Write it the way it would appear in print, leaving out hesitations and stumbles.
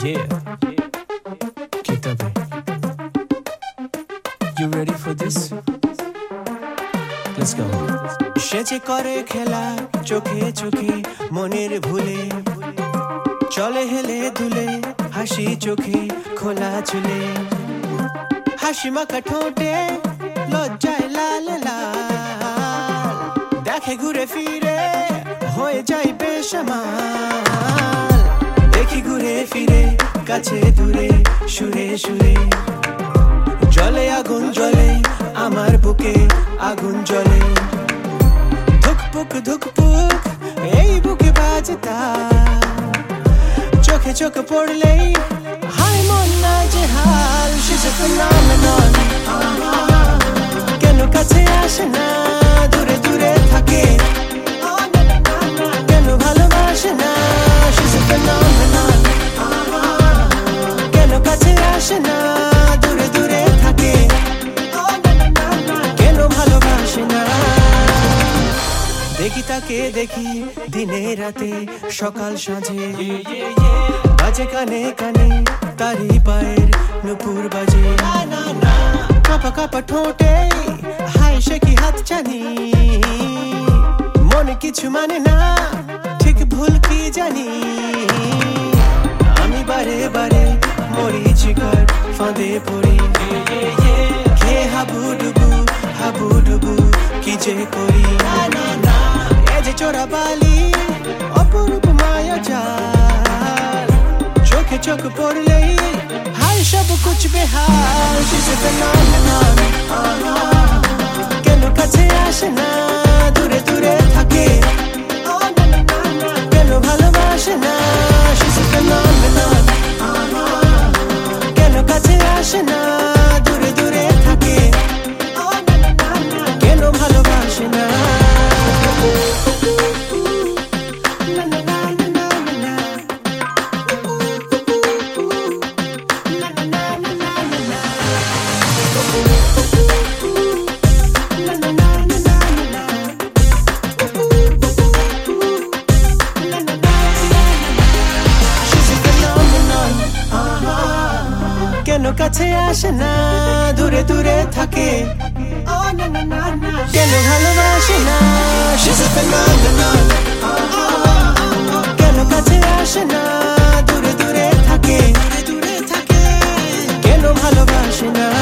Yeah, Kitabe. You ready for this? Let's go. সেচে করে খেলা চোখে চোখে মনের ভুলে চলে হেলে দুলে হাসি চোখে খোলা চুলে হাসি মাখা ঠোঁটে লজ্জায় লাল লাল দেখে ঘুরে ফিরে হয়ে যায় বেসামাল দেখি ঘুরে ফিরে কাছে দূরে সুরে সুরে জলে আগুন জ্বলে আমার বুকে আগুন জ্বলে ধুকপুক ধুকপুক এই বুকে বাজে তার চোখে চোখ পড়লেই হায় মন নাজেহাল She's a phenomenon কেন কাছে আসে না দূরে দূরে থাকে কেন ভালোবাসে না She's a phenomenon কেন কাছে আসে না দূরে দূরে থাকে কেন ভালোবাসে না দেখি তাকে দেখি দিনে রাতে সকাল সাঁঝে বাজে কানে কানে তারি পায়ের নুপুর বাজে কাপা কাপা ঠোঁটে হায় সে কি হাত জানি মনে কিছু মানে না ঠিক ভুল কি জানি আমি বারে বারে মরি চিকার ফাঁদে পড়ি খেয়ে হাবু ডুবু কি যে করি এ যে চোরা বালি অপরূপ মায়া জাল চোখে চোখ পড়লেই হায় সব কুছ বেহাল She's a phenomenon কেন কাছে আসে না দূরে দূরে থাকে কেন ভালোবাসে না She's a phenomenon কেন কাছে আসে না দূরে দূরে থাকে কেন ভালোবাসে না কেন কাছে আসে না দূরে দূরে থাকে কেন ভালোবাসে না She's a phenomenon কেন কাছে আসে না দূরে দূরে থাকে কেন ভালোবাসে না